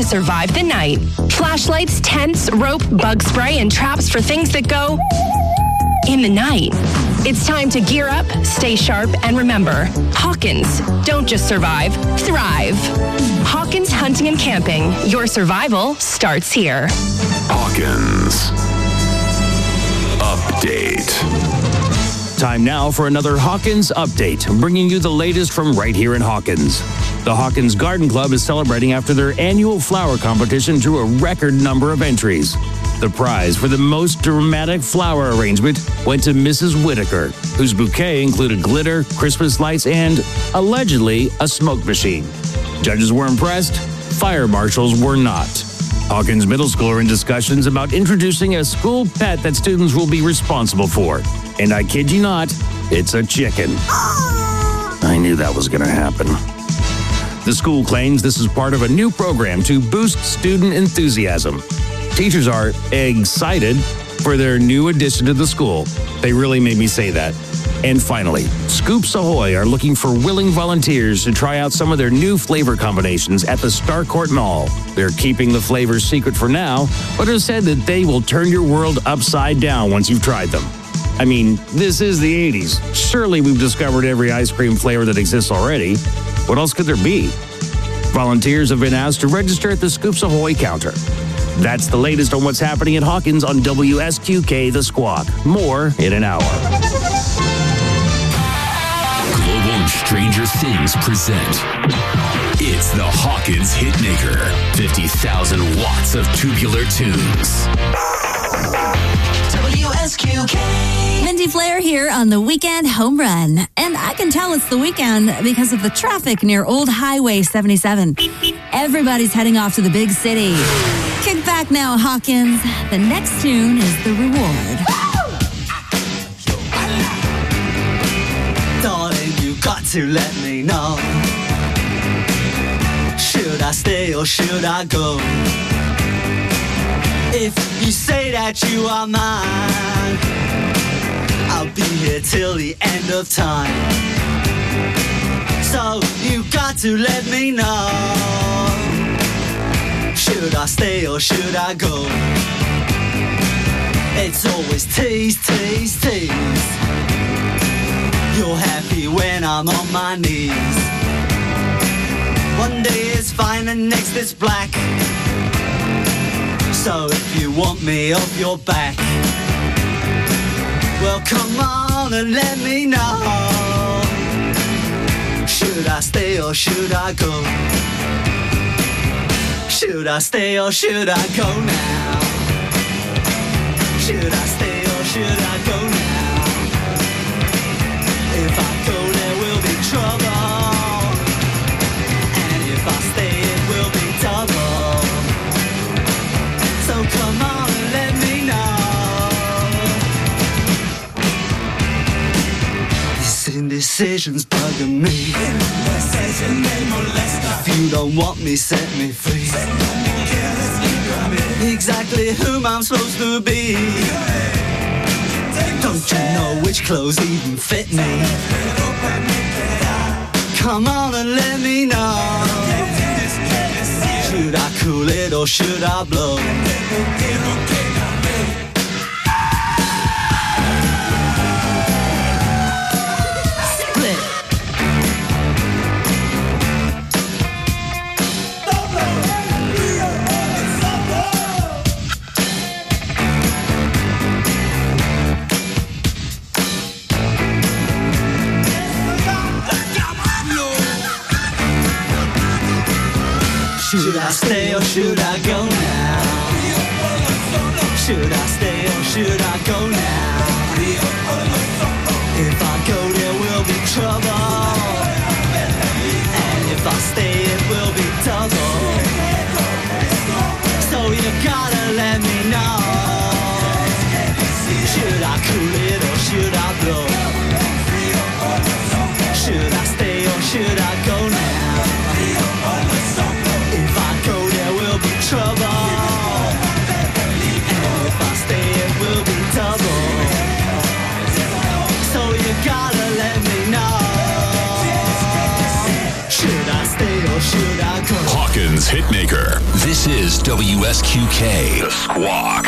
to survive the night. Flashlights, tents, rope, bug spray, and traps for things that go in the night. It's time to gear up, stay sharp, and remember, Hawkins, don't just survive, thrive. Hawkins Hunting and Camping. Your survival starts here. Hawkins Update. Time now for another Hawkins Update, bringing you the latest from right here in Hawkins. The Hawkins Garden Club is celebrating after their annual flower competition drew a record number of entries. The prize for the most dramatic flower arrangement went to Mrs. Whitaker, whose bouquet included glitter, Christmas lights, and, allegedly, a smoke machine. Judges were impressed. Fire marshals were not. Hawkins Middle School are in discussions about introducing a school pet that students will be responsible for. And I kid you not, it's a chicken. I knew that was going to happen. The school claims this is part of a new program to boost student enthusiasm. Teachers are excited for their new addition to the school. They really made me say that. And finally, Scoops Ahoy are looking for willing volunteers to try out some of their new flavor combinations at the Starcourt Mall. They're keeping the flavors secret for now, but have said that they will turn your world upside down once you've tried them. I mean, this is the 80s. Surely we've discovered every ice cream flavor that exists already. What else could there be? Volunteers have been asked to register at the Scoops Ahoy counter. That's the latest on what's happening at Hawkins on WSQK The Squawk. More in an hour. Global and Stranger Things present. It's the Hawkins Hitmaker. 50,000 watts of tubular tunes. WSQK. Mindy Flair here on the Weekend Home Run. And I can tell it's the weekend because of the traffic near Old Highway 77. Everybody's heading off to the big city. Kick back now, Hawkins. The next tune is the reward. Darling, you got to let me know. Should I stay or should I go? If you say that you are mine, I'll be here till the end of time. So you got to let me know. Should I stay or should I go? It's always tease, tease, tease. You're happy when I'm on my knees. One day is fine and next is black. So if you want me off your back, well come on and let me know. Should I stay or should I go? Should I stay or should I go now? Should I stay or should I go now? If I go there will be trouble, and if I stay it will be double. So come on and let me know. This indecision's bugging me. If you don't want me, set me free. Exactly whom I'm supposed to be. Don't you know which clothes even fit me? Come on and let me know. Should I cool it or should I blow? Should I stay or should I go now? Should I stay or should I go now? If I go there will be trouble, and if I stay it will be double. So you gotta let me know. Should I cool it or should I blow? Should I stay or should I go now? If I go there will be trouble, and if I stay it will be double. So you gotta let me know. Should I stay or should I go? Hawkins Hitmaker. This is WSQK, The Squawk.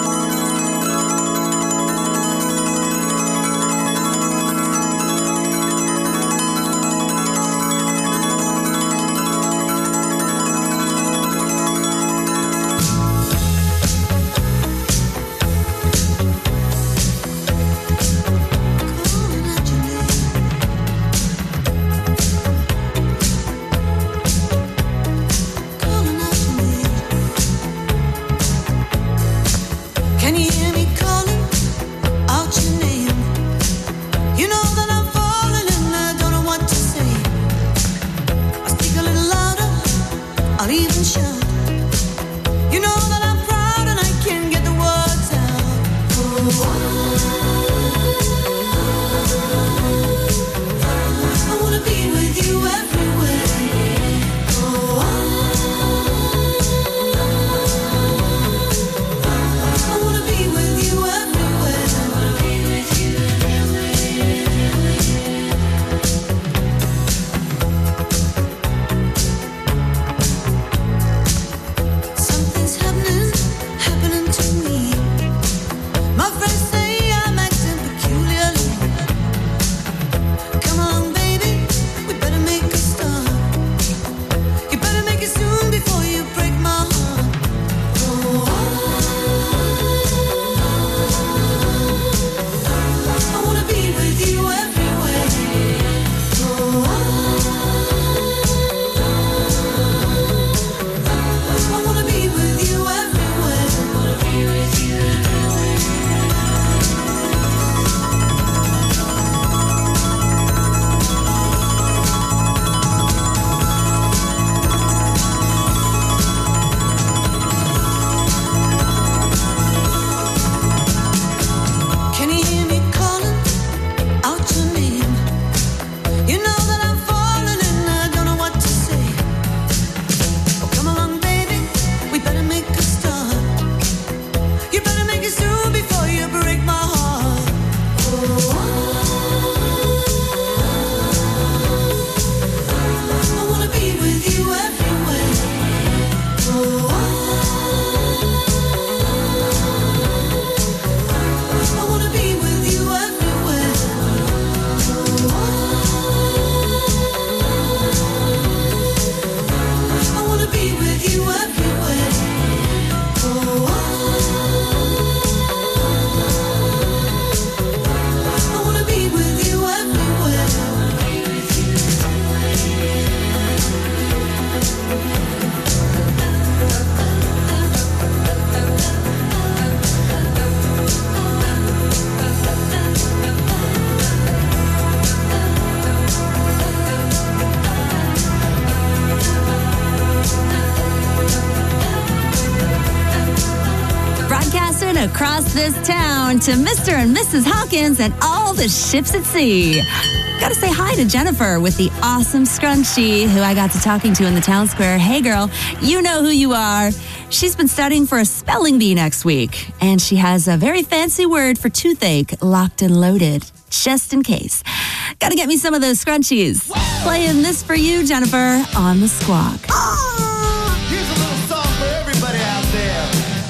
Across this town to Mr. and Mrs. Hawkins and all the ships at sea. Got to say hi to Jennifer with the awesome scrunchie who I got to talking to in the town square. Hey girl, you know who you are. She's been studying for a spelling bee next week, and she has a very fancy word for toothache locked and loaded, just in case. Got to get me some of those scrunchies. Playing this for you, Jennifer, on The Squawk. Here's a little song for everybody out there.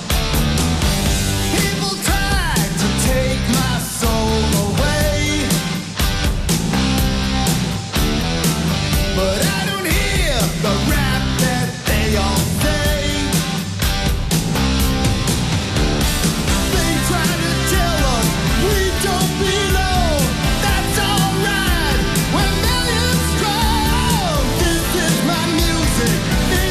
People tried to take my soul away, but I don't hear the rap that they all say. They try to tell us we don't belong. That's alright when millions strong. This is my music.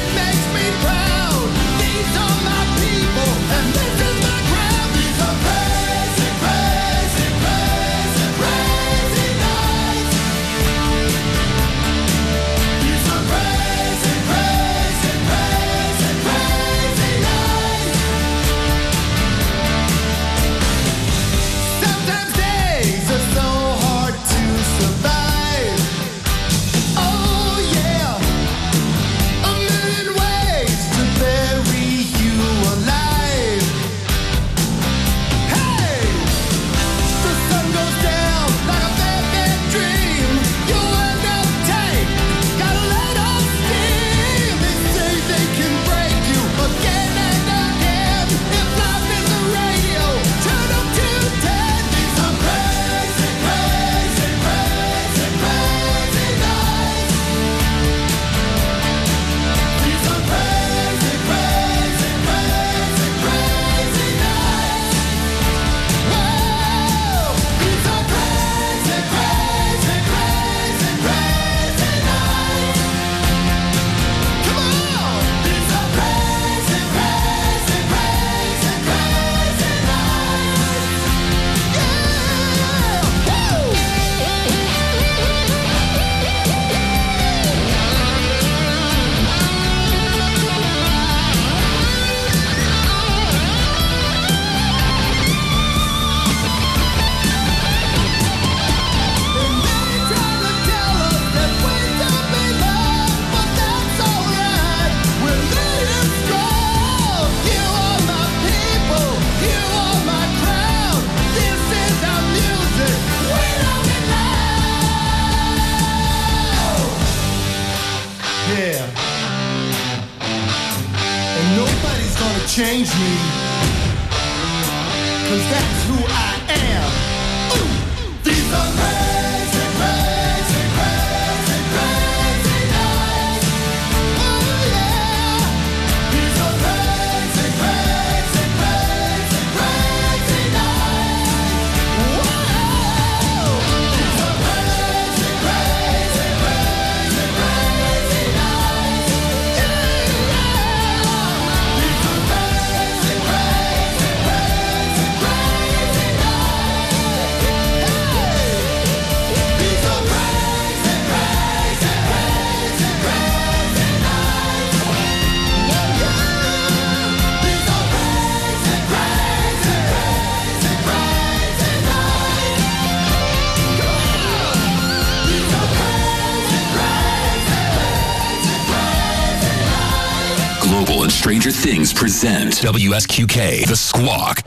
change me, 'cause that's who I am. These are crazy, crazy, crazy, crazy nights. Oh yeah. These are crazy, crazy, crazy, crazy nights. Whoa. These are crazy, crazy, crazy, crazy nights. Global and Stranger Things present WSQK, The Squawk.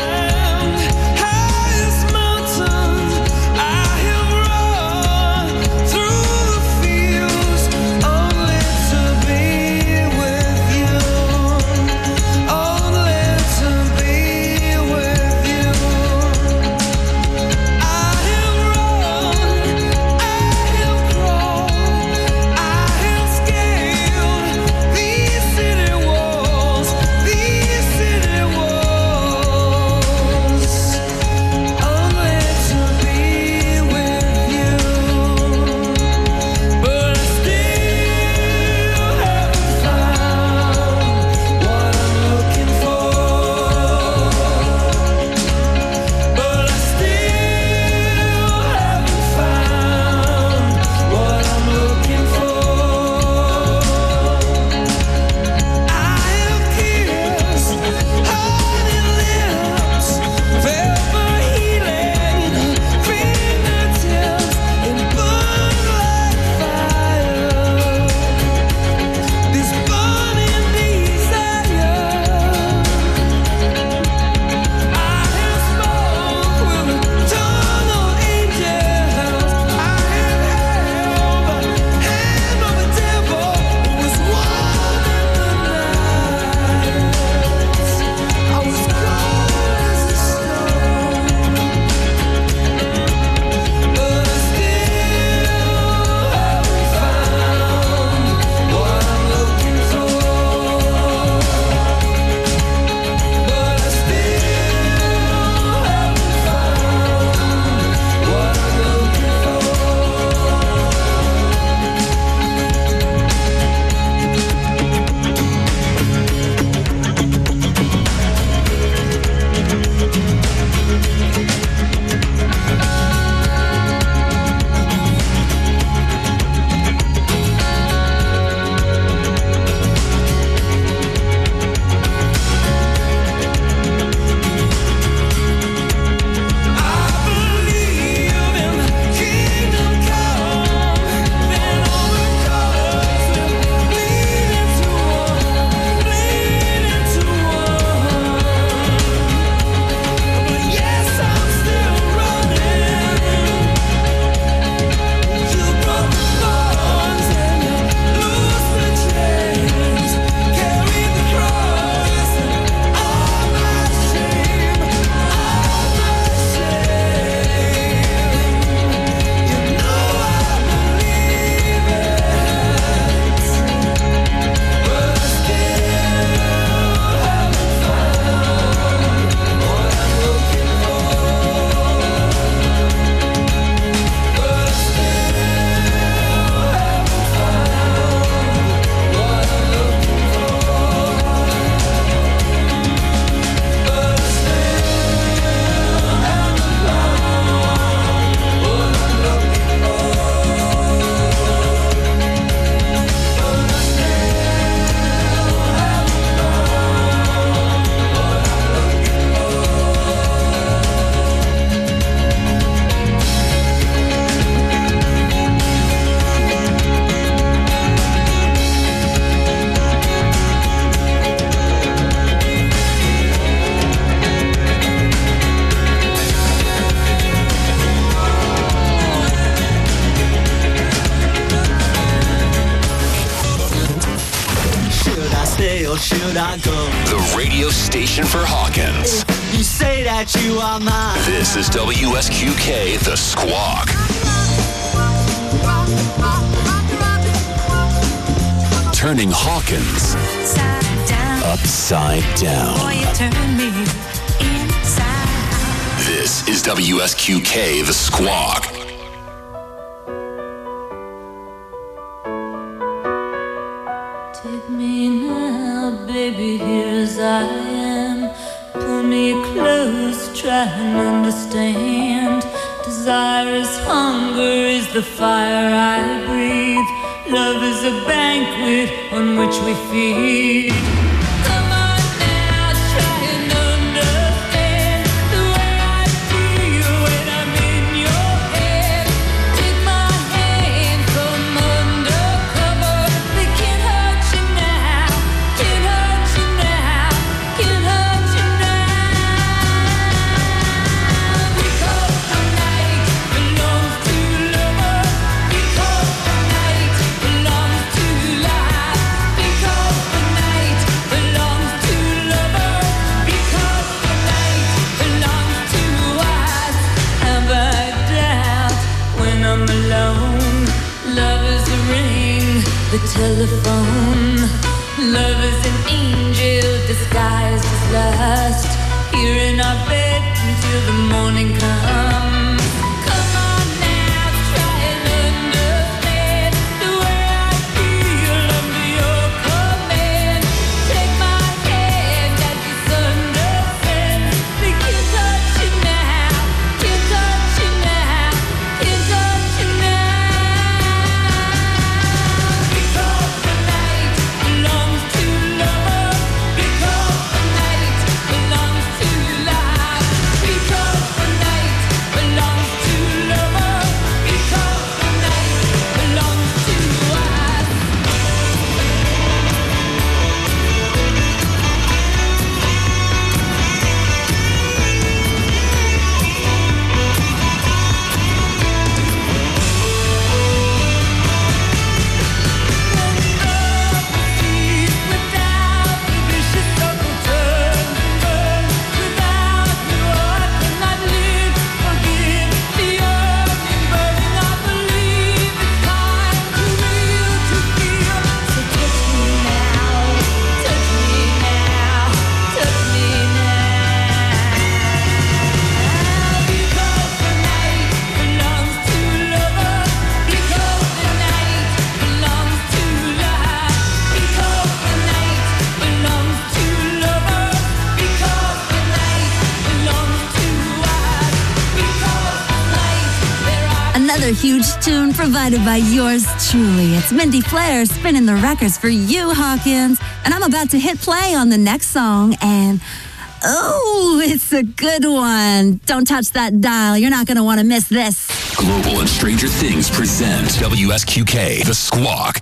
I have climbed highest mountains. I have run should I go? The radio station for Hawkins. You say that you are mine. This is WSQK, The Squawk. Turning Hawkins upside down. This is WSQK, The Squawk. Take me now, baby, here as I am. Pull me close, try and understand. Desire is hunger, is the fire I breathe. Love is a banquet on which we feed. Come on now, try and understand the way I feel when I'm in your head. Take my hand, come undercover. They can't hurt you now, can't hurt you now, can't hurt you now. Because the night belongs to lovers. Because the night belongs to life. Because the night belongs to lovers. Because the night belongs to us. Have I doubt when I'm alone? Love is a ring, the telephone. Love is an angel disguised as lust. Here in our bed until the morning comes. Come on now, try and understand the way I feel under your command. Take my hand as the sun descends. They can't touch you now, can't touch you now, can't touch you now. Because the night belongs to lovers. Because the night belongs to life. Because the night belongs to lovers. Because the night belongs to us. Without the vicious circle turns and burns. Without you, I cannot live. Forgive the yearning, burning. I believe it's time to real to feel. So touch me now, touch me now, touch me now. Because the night belongs to lovers. Because the night belongs to life. Because the night belongs to lovers. Because the night belongs to us. Because the night there are Another huge tune provided by yours truly. It's Mindy Flair spinning the records for you, Hawkins. And I'm about to hit play on the next song, and oh, it's a good one. Don't touch that dial. You're not going to want to miss this. Global and Stranger Things present WSQK, The Squawk.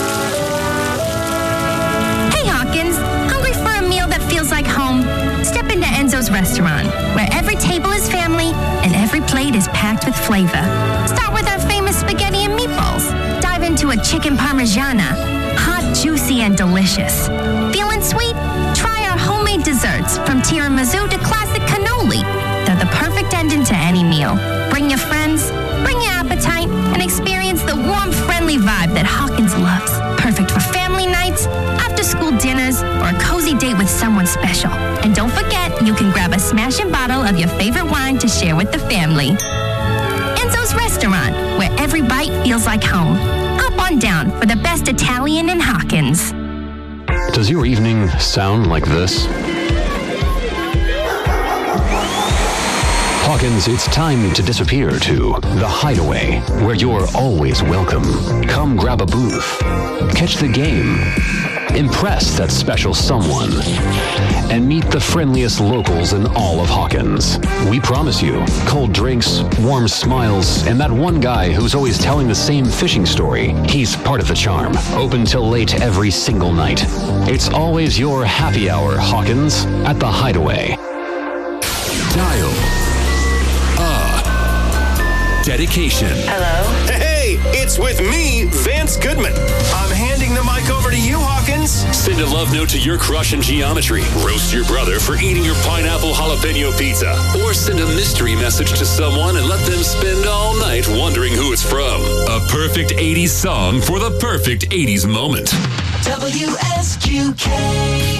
Hey Hawkins, hungry for a meal that feels like home? Step into Enzo's restaurant, where every table is family and every plate is packed with flavor. Start with our famous spaghetti and meatballs. Dive into a chicken parmigiana, hot, juicy, and delicious. Feeling sweet? Try our homemade desserts, from tiramisu to classic cannoli. They're the perfect ending to any meal. Bring your friends, bring your appetite, and experience the warm, friendly vibe that Hawkins loves. Perfect for family nights, after-school dinners, or a cozy date with someone special. And don't forget, you can grab a smashing bottle of your favorite wine to share with the family. Enzo's Restaurant, where every bite feels like home. Hop on down for the best Italian in Hawkins. Does your evening sound like this? Hawkins, it's time to disappear to The Hideaway, where you're always welcome. Come grab a booth, catch the game, impress that special someone, and meet the friendliest locals in all of Hawkins. We promise you cold drinks, warm smiles, and that one guy who's always telling the same fishing story. He's part of the charm. Open till late every single night. It's always your happy hour, Hawkins, at The Hideaway. Dial. Dedication. Hello? Hey! Hey, it's with me, Vance Goodman. I'm handing the mic over to you, Hawkins. Send a love note to your crush in geometry. Roast your brother for eating your pineapple jalapeno pizza. Or send a mystery message to someone and let them spend all night wondering who it's from. A perfect 80s song for the perfect 80s moment. WSQK.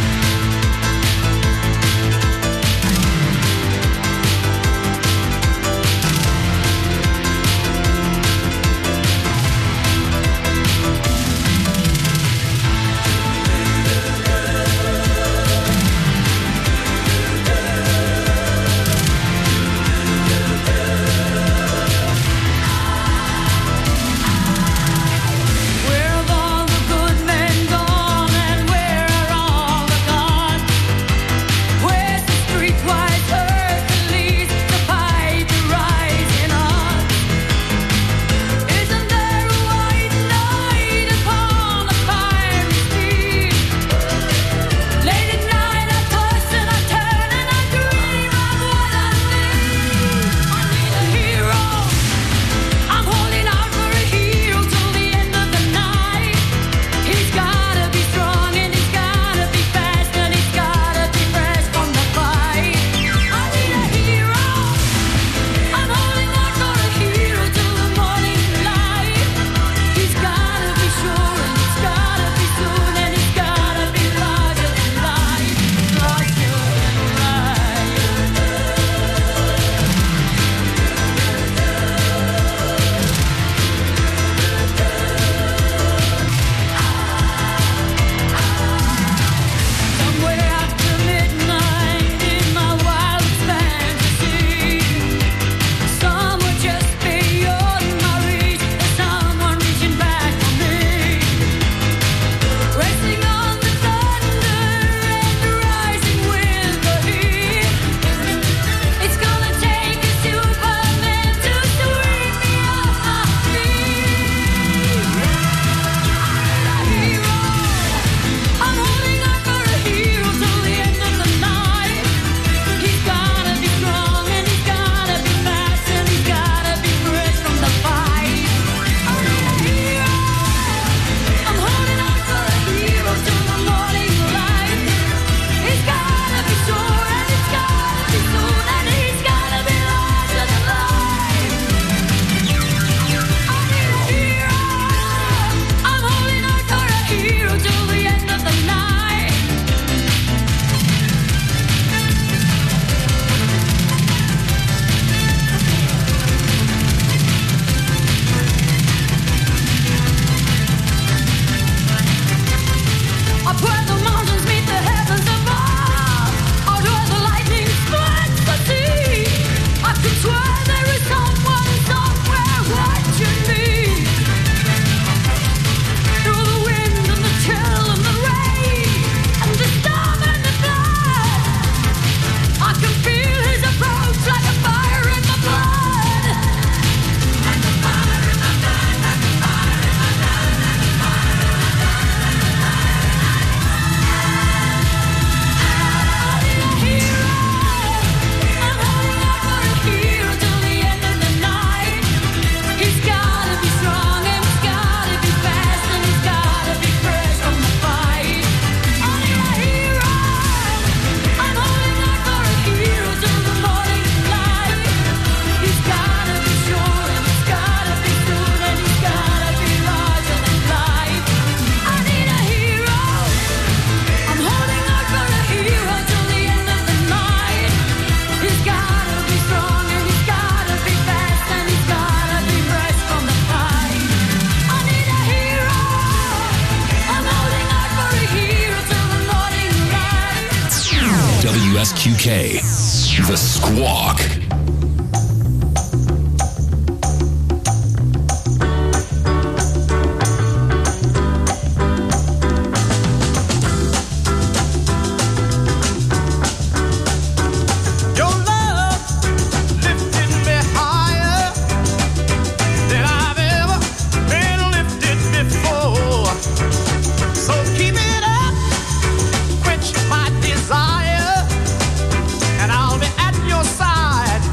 Where have all the good men gone, and where are all the gone? Where's the streetwise Hercules to fight the rising on? Isn't there a white knight upon a fiery steed? Late at night I toss and I turn and I dream of what I need. I need a hero. I'm holding out for a hero till the end of the night. He's gotta be strong and he's gotta be fast and he's gotta be fresh from the fight. I need a hero. I'm holding out for a hero till the morning light. He's gotta be sure and he's gotta be soon and he's gotta be larger than life. Larger than life. Somewhere after midnight in my wildest fantasy, somewhere just beyond my reach, there's someone reaching back for me, racing on the thunder and rising with the heat. It's gonna take a Superman to sweep me off my feet. A hero. I'm holding out for a hero till the end of the night. He's gotta be strong and he's gotta be fast and he's gotta be fresh from the fight. I need a hero. I'm holding out for a hero till the morning light. He's gotta be sure and he's gotta be soon and he's gotta be larger than life. I need a hero. I'm holding out for a hero till the end of the night. Up where the mountains meet the heavens above, out where the lightning splits the sea, I could swear there is someone somewhere watching me. Through the wind and the chill and the rain and the storm and the flood, I can feel his approach like a fire in my blood. Like a fire in my blood, like a fire in my blood, like a fire in my blood. I need a hero. I'm holding out for a hero till the end of the night. He's gotta be strong and he's gotta be fast and he's gotta be fresh from the fight. I need a hero. I'm holding out for a hero till the morning light. He's gotta be sure and he's gotta be soon and he's gotta be larger than life. I need a hero. I'm holding out for a hero till the end of the night. He's gotta be strong and he's gotta be fast and he's gotta be fresh from the fight. I need a hero. I'm holding out for a hero till the morning light. WSQK, The Squawk. Your love lifted me higher than I've ever been lifted before. So keep it up, quench my desire, and I'll be at your side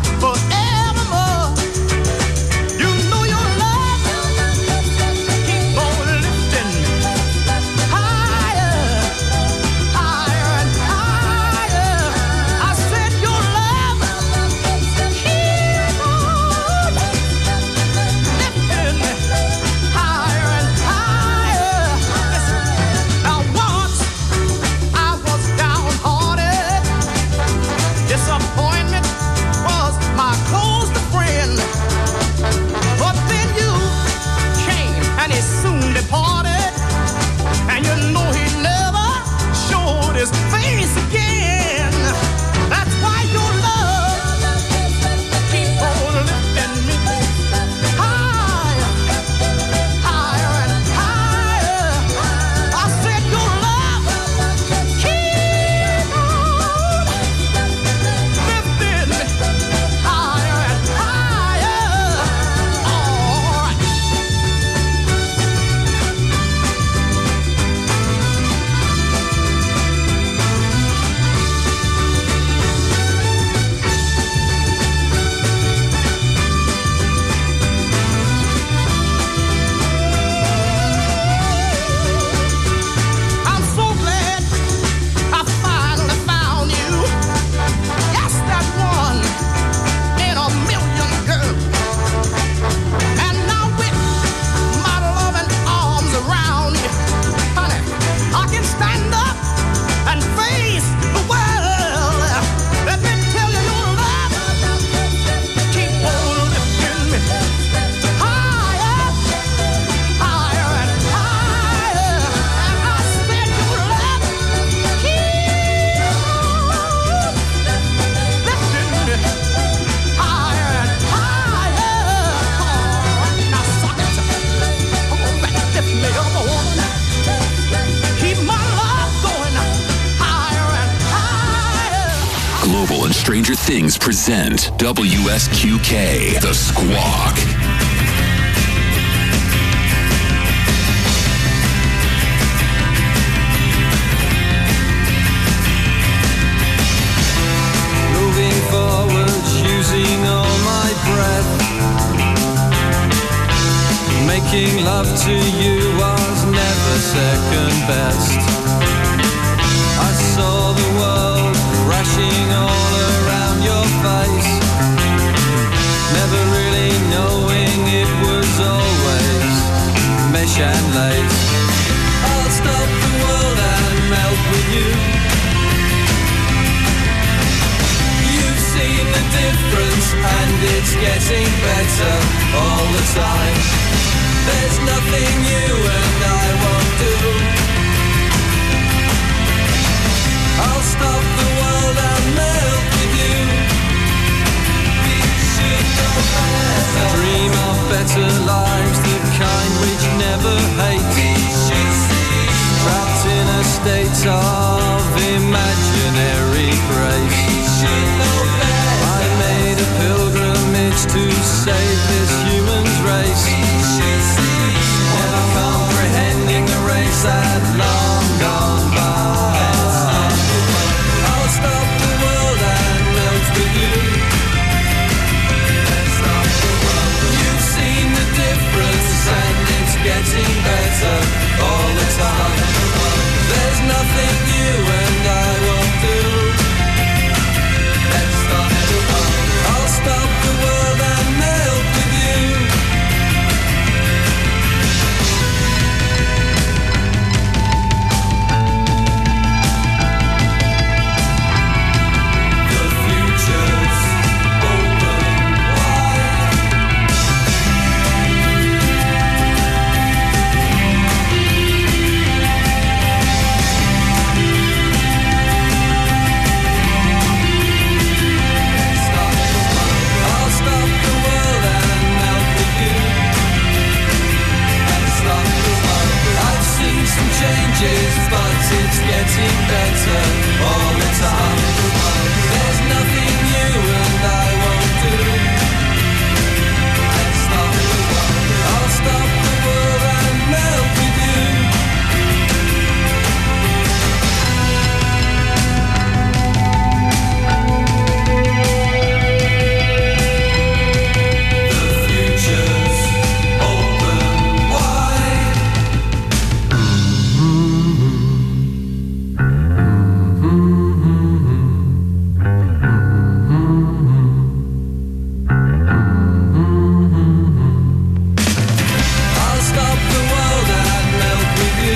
Things present WSQK, The Squawk. Moving forward, using all my breath. Making love to you was never second best. I saw the world crashing all around your face, never really knowing it was always mesh and lace. I'll stop the world and melt with you. You've seen the difference and it's getting better all the time. There's nothing you and I won't do. I'll stop the world and melt with you. We should know better. Dream of better lives, the kind which never hate. We should see. Trapped in a state of imaginary grace. We should know better. I made a pilgrimage to save this human's race. We should see. Never comprehending the race that long gone by. I'll stop the world and melt with you. Let's stop the world. You've seen the difference and it's getting better all the time. There's nothing you and I won't do. Let's stop the world. I'll stop the world and melt with you. The future's open wide. I'll stop the world and melt with you. I'll stop the world. I've seen some changes, but it's getting better all the time. There's nothing you and I won't do. I'll stop the world. I'll stop the world and melt with you. The future's open wide. I'll stop the world and melt with you.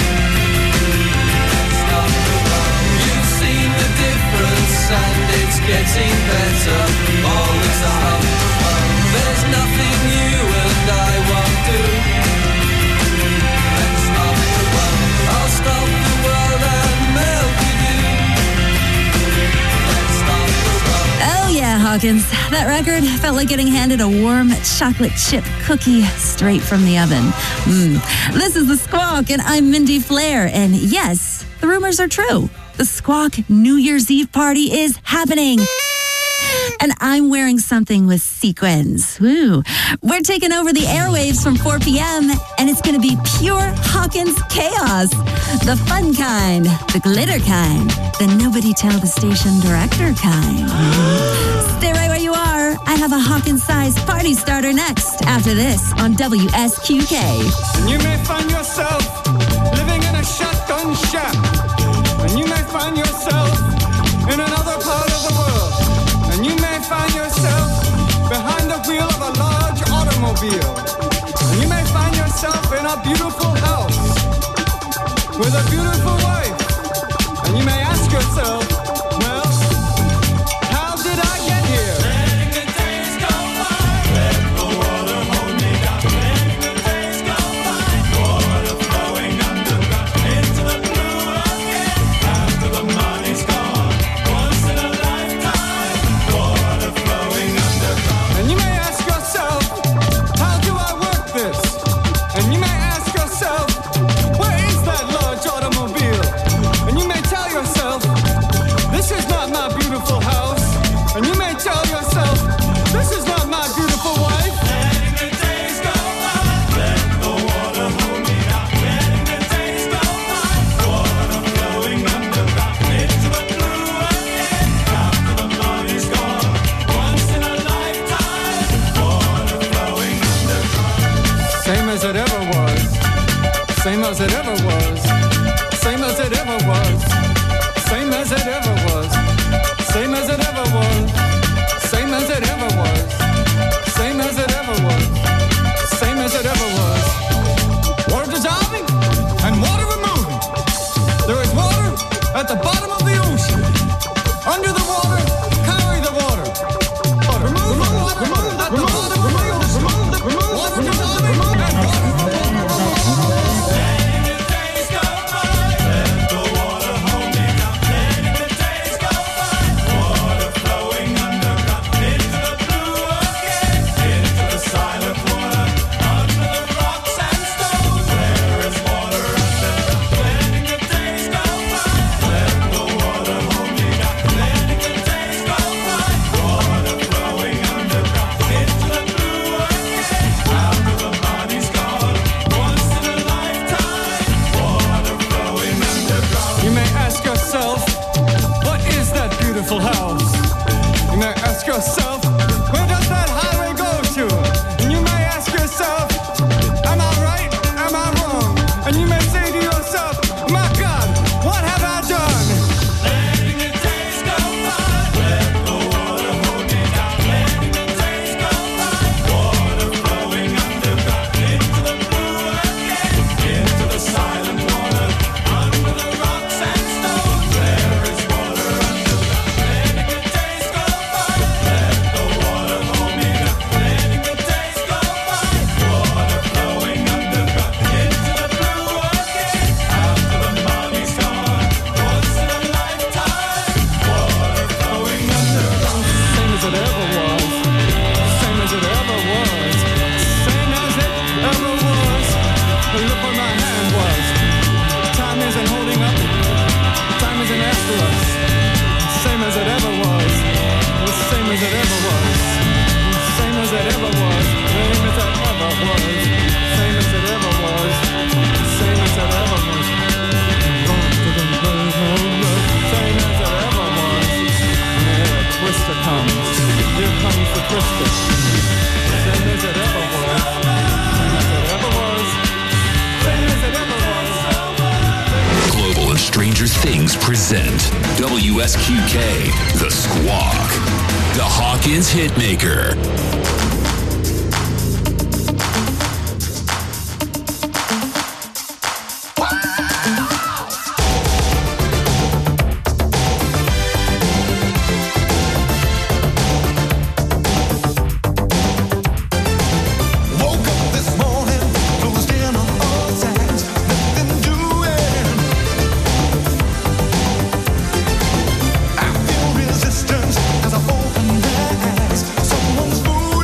Stop the world. You've seen the difference and it's getting better all the time. There's nothing you and I won't do. Let's stop the world. I'll stop the world and melt with you. Let's stop the world. Oh, yeah, Hawkins. That record felt like getting handed a warm chocolate chip cookie straight from the oven. This is The Squawk, and I'm Mindy Flair. And yes, the rumors are true. The Squawk New Year's Eve party is happening. And I'm wearing something with sequins. Woo. We're taking over the airwaves from 4 p.m., and it's going to be pure Hawkins chaos. The fun kind, the glitter kind, the nobody tell the station director kind. Stay right where you are. I have a Hawkins-sized party starter next after this on WSQK. And you may find yourself living in a shotgun shack. And you may find yourself in another part of the world. And you may find yourself behind the wheel of a large automobile. And you may find yourself in a beautiful house with a beautiful wife. And you may ask yourself, well, how did I get here? Letting the days go by, let the water hold me down. Letting the days go by, water flowing underground into the blue again. After the money's gone, once in a lifetime, water flowing underground. And you may ask yourself, how do I work this? And you may ask yourself, where is that large automobile? as it ever was. Same as it ever was. Same as it ever was. Same as it ever was. Same as it ever was. Same as it ever was. Same as it ever was. Same as it ever was. Water dissolving and water removing. There is water at the bottom of the ocean. Under the water, carry the water. Remove the water at the bottom of the ocean. Water dissolving and water removing. House. You may ask yourself, where does that highway go to? And you may ask yourself, am I right? Am I wrong? And you may say to yourself, my God, what have I done? Letting the days go by, let the water hold me down. Letting the days go by, water flowing underground into the blue again, into the silent water, under the rocks and stones. There is water underground. Global and Stranger Things present WSQK, The Squawk, the Hawkins Hitmaker. Resistance as I open my eyes. Someone's moving.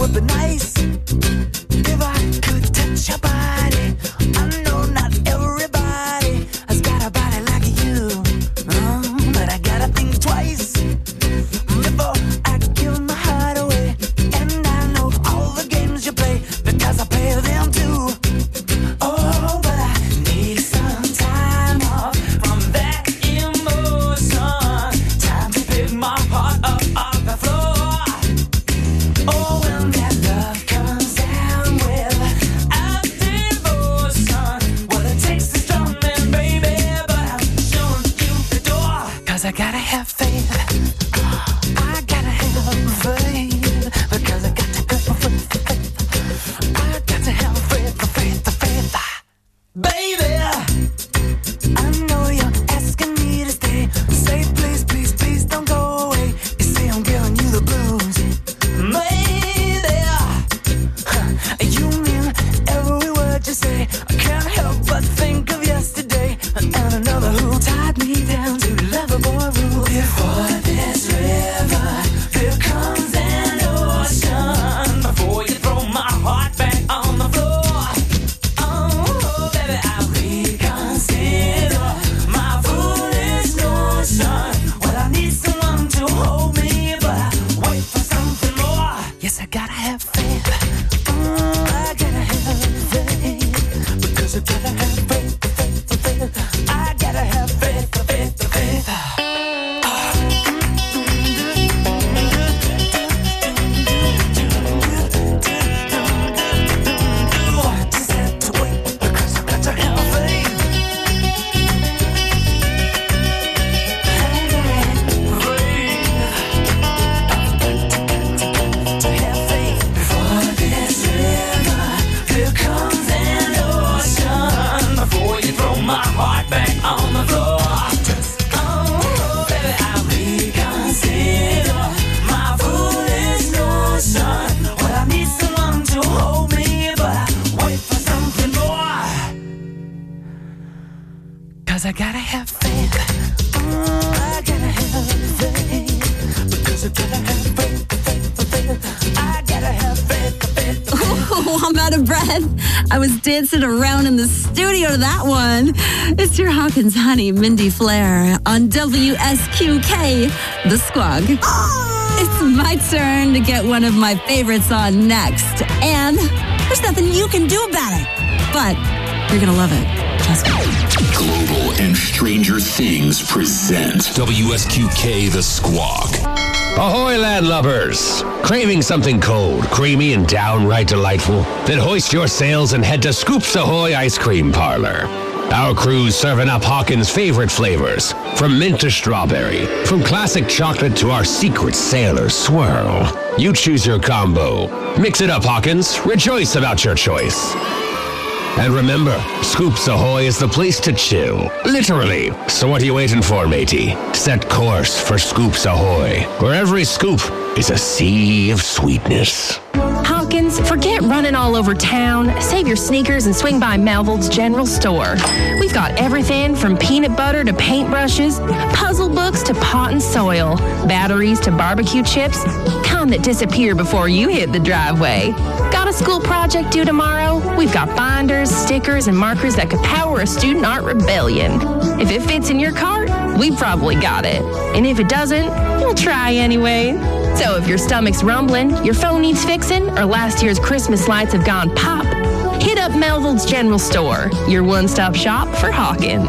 would be nice if I could touch your body. I know not everybody has got a body like you, but I gotta think twice before I give my heart away. And I know all the games you play because I play them too. Oh, but I need some time off from that emotion. Time to pick my heart up off the floor. Oh, when that love comes down with a devotion, well, it takes a strong man, baby, but I'm showing you the door. 'Cause I gotta have faith. I gotta have faith. Because I got to go for faith. I got to have faith, faith. Baby, I know you're asking me to stay. Say please, please, please don't go away. You say I'm giving you the blues. Maybe you mean every word you say. I can't help but think of yesterday and another who tied me down to Loverboy rules. Before this river, here comes an ocean. Before you throw my heart back on the floor. Oh, baby, I reconsider my foolish notion. Well, I need someone to hold me, but I wait for something more. Yes, I gotta have faith. I gotta have faith. Because I gotta have faith. I gotta have faith. Just have to wait because I got to have faith. To have faith. Before this river, here comes an ocean. Before you throw my heart back on the floor. Oh, baby, I reconsider my foolish notion. Well, I need someone to hold me, but I wait for something more. 'Cause I gotta have faith. I gotta have faith. Because I gotta have faith. I gotta have faith. Oh, I'm out of breath. I was dancing around in the studio to that one. It's your Hawkins Honey, Mindy Flair, on WSQK, The Squawk. It's my turn to get one of my favorites on next. And there's nothing you can do about it. But you're going to love it. Trust me. Global and Stranger Things present WSQK The Squawk. Ahoy, landlubbers! Craving something cold, creamy, and downright delightful? Then hoist your sails and head to Scoops Ahoy Ice Cream Parlor. Our crew's serving up Hawkins' favorite flavors, from mint to strawberry, from classic chocolate to our secret sailor swirl. You choose your combo. Mix it up, Hawkins. Rejoice about your choice. And remember, Scoops Ahoy is the place to chill. Literally. So what are you waiting for, matey? Set course for Scoops Ahoy, where every scoop is a sea of sweetness. Hawkins, forget running all over town. Save your sneakers and swing by Melville's General Store. We've got everything from peanut butter to paintbrushes, puzzle books to pot and soil, batteries to barbecue chips, kind that disappear before you hit the driveway. Got a school project due tomorrow? We've got binders, stickers, and markers that could power a student art rebellion. If it fits in your cart, we've probably got it. And if it doesn't, we'll try anyway. So if your stomach's rumbling, your phone needs fixing, or last year's Christmas lights have gone pop, hit up Melville's General Store, your one-stop shop for Hawkins.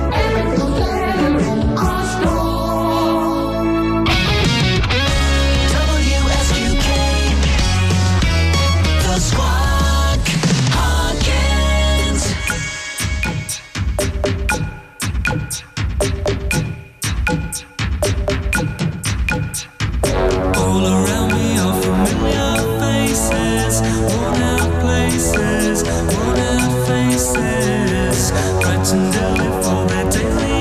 Faces, threats and daily for their daily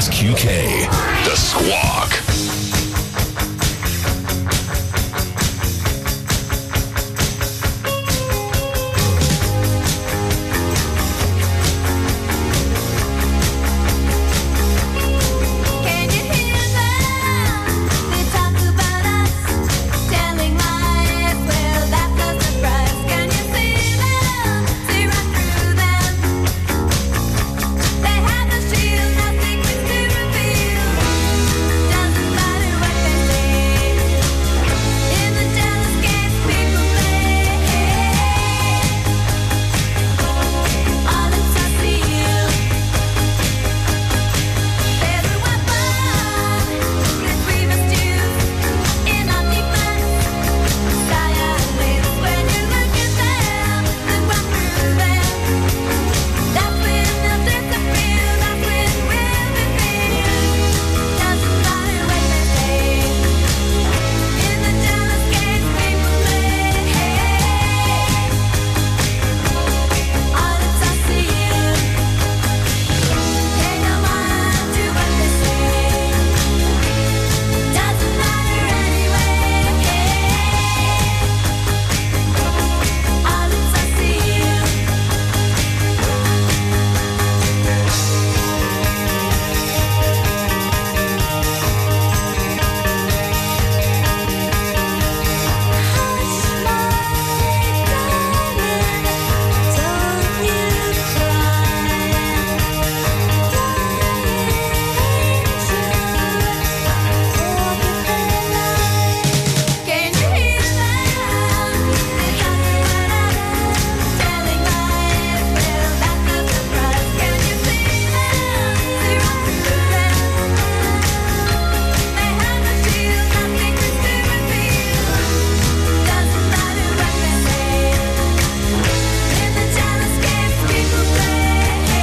WSQK, The Squawk. Can you hear them? They talk about us, telling lies. Well, that's a surprise. Can you see them? See right through them. They have the shield, no secrets to reveal. Doesn't matter what they say. In the jealous games people play, all it's a seal. There's a weapon that we must use in our defense. Silence when you look at them, then run through them. That's when they'll disappear. That's when we'll be free. Doesn't matter what they say. In the jealous games people play, all it's a seal. Pay no mind to what they say. Doesn't matter anyway. All it's a seal. Hush, my darling, don't you cry. Can you hear them? They talk about us, telling lies. Well, that's a surprise. Can you see them? See right through them. They have the shield, no secrets to reveal. Doesn't matter what they say. In the jealous games people play,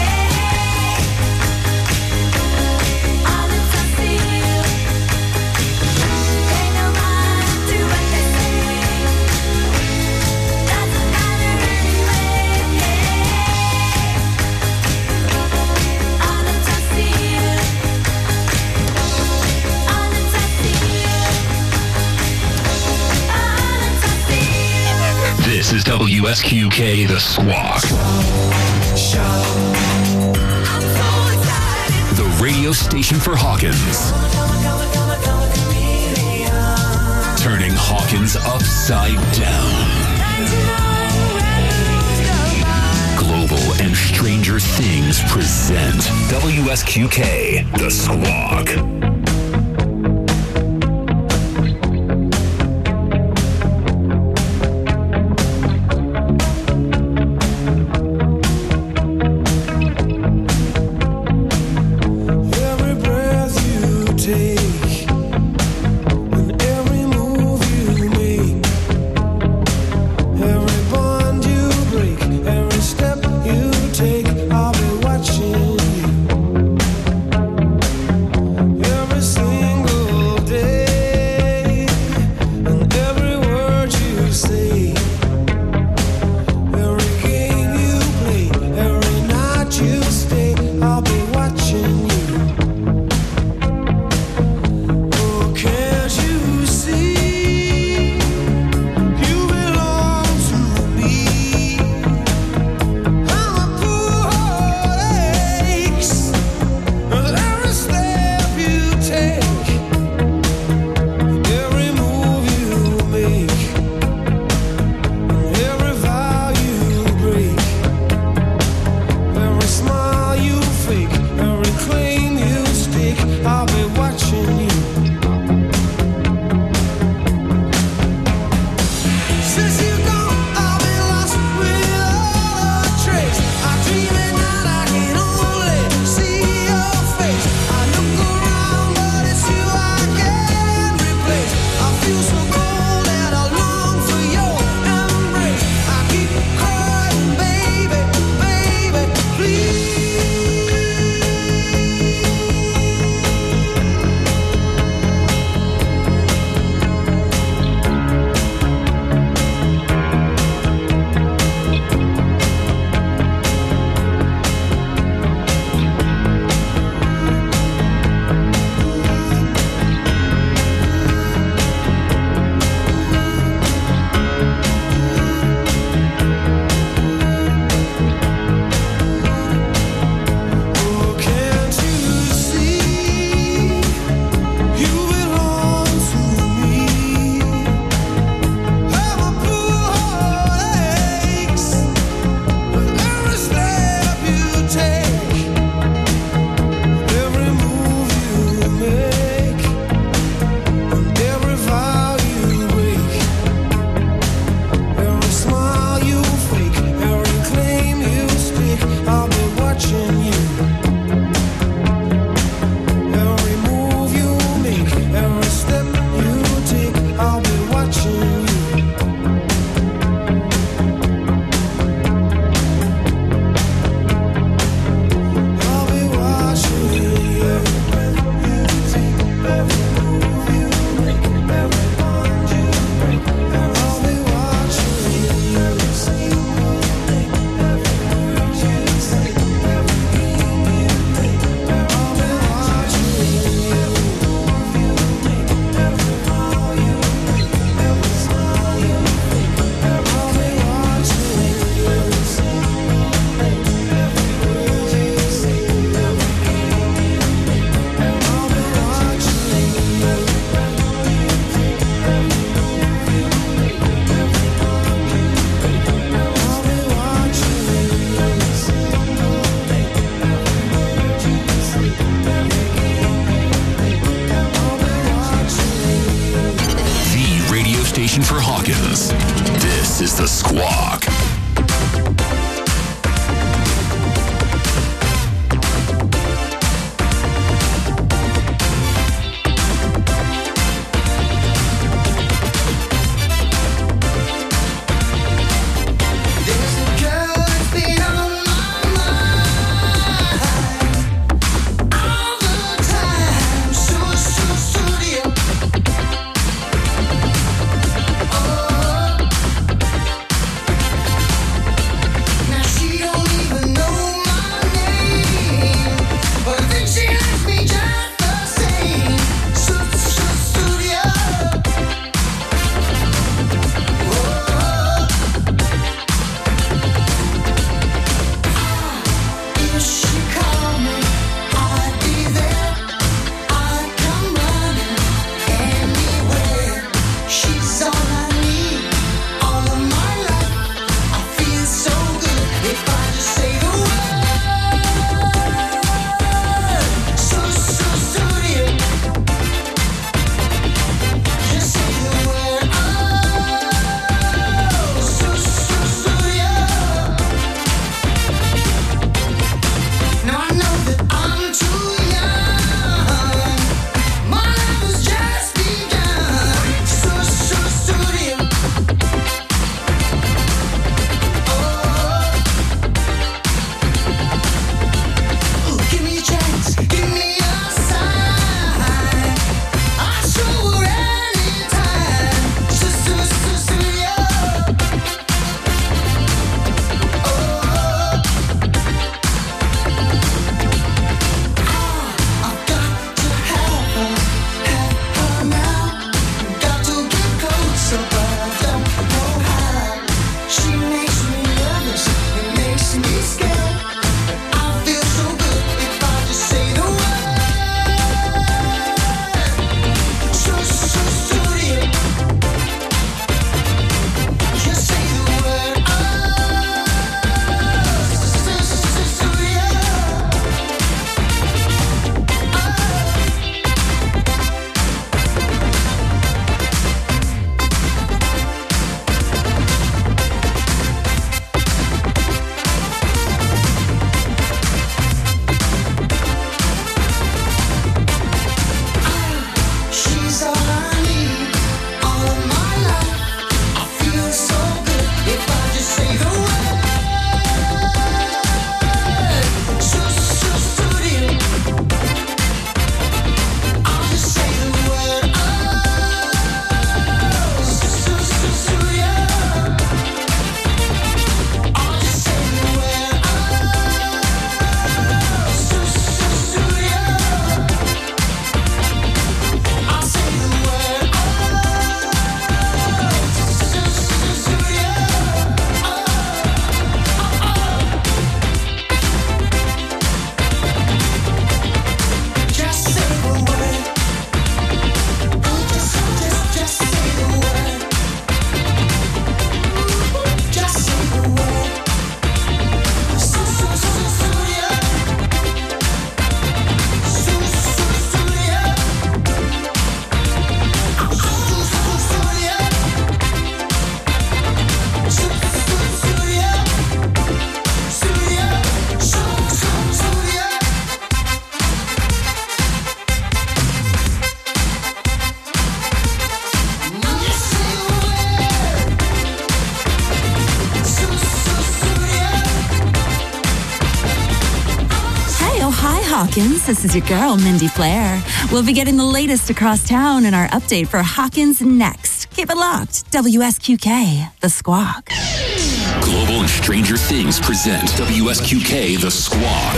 all it's a seal. Pay no mind to what they say. Doesn't matter anyway. All it's a seal. All it's a seal. All it's a seal. This is WSQK, The Squawk. The radio station for Hawkins. Turning Hawkins upside down. Global and Stranger Things present WSQK, The Squawk. Every breath you take and every move you make, every bond you break, every step you take, I'll be watching you. Every single day and every word you say, every game you play, every night you stay, I'll be watching you. Oh, can't you see? You belong to me. I'm a poor heart aches with every step you take, every move you make, every vow you break, every smile you fake, every claim you stake, I'll be watching you. Since you're gone, I've been lost without a trace. I dream at night, I can only see your face. I look around, but it's you I can't replace. I feel so cold and I long for your embrace. I keep crying, baby, baby, please. is The Squawk. Hawkins. This is your girl, Mindy Flair. We'll be getting the latest across town in our update for Hawkins next. Keep it locked. WSQK, The Squawk. Global and Stranger Things present WSQK, The Squawk.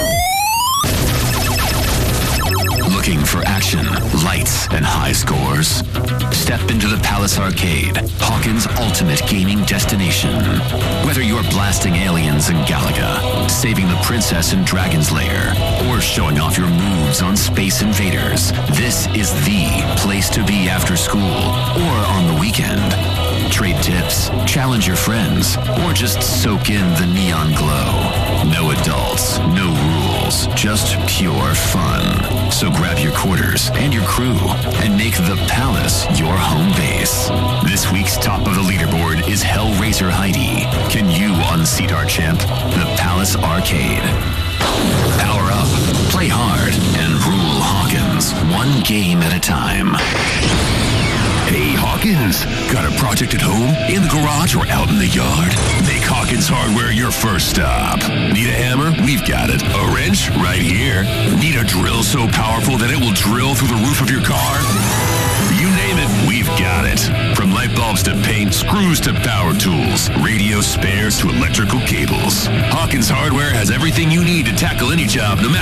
Looking for action, lights, and high scores? Step into the Palace Arcade, Hawkins' ultimate gaming destination. Whether you're blasting aliens in Galaga, saving the princess in Dragon's Lair, or showing off your moves on Space Invaders, this is the place to be after school or on the weekend. Trade tips, challenge your friends, or just soak in the neon glow. No adults, no rules. balls, just pure fun. So grab your quarters and your crew and make the Palace your home base. This week's top of the leaderboard is Hellraiser Heidi. Can you unseat our champ? The Palace Arcade. Power up, play hard, and rule Hawkins, one game at a time. Hey, Hawkins, got a project at home, in the garage, or out in the yard? Make Hawkins Hardware your first stop. Need a hammer? We've got it. A wrench? Right here. Need a drill so powerful that it will drill through the roof of your car? You name it, we've got it. From light bulbs to paint, screws to power tools, radio spares to electrical cables. Hawkins Hardware has everything you need to tackle any job, no matter